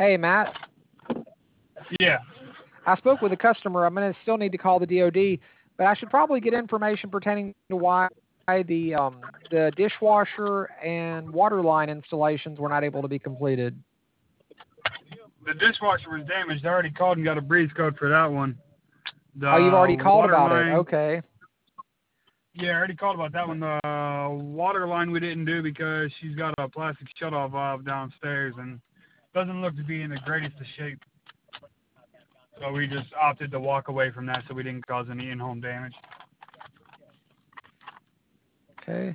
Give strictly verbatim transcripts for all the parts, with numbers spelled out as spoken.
Hey, Matt. Yeah. I spoke with a customer. I'm going to still need to call the D O D, but I should probably get information pertaining to why the um, the dishwasher and water line installations were not able to be completed. The dishwasher was damaged. I already called and got a breeze code for that one. The Oh, you've already called water about it. line, Okay. Yeah, I already called about that one. The water line we didn't do because she's got a plastic shutoff valve downstairs and doesn't look to be in the greatest of shape. So we just opted to walk away from that so we didn't cause any in-home damage. Okay.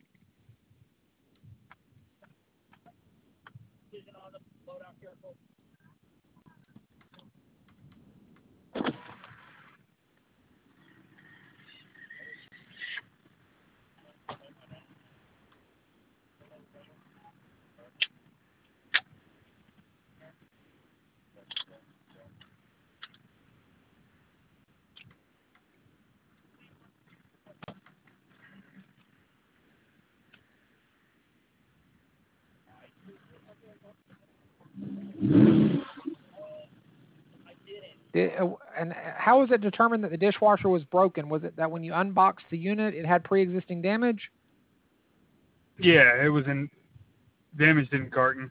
Did, uh, and how was it determined that the dishwasher was broken? Was it that when you unboxed the unit, it had pre-existing damage? Yeah, it was in damaged in carton.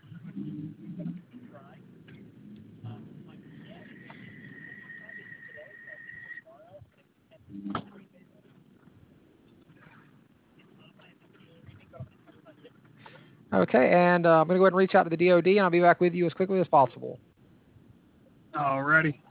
Okay, and uh, I'm going to go ahead and reach out to the D O D, and I'll be back with you as quickly as possible. Alrighty.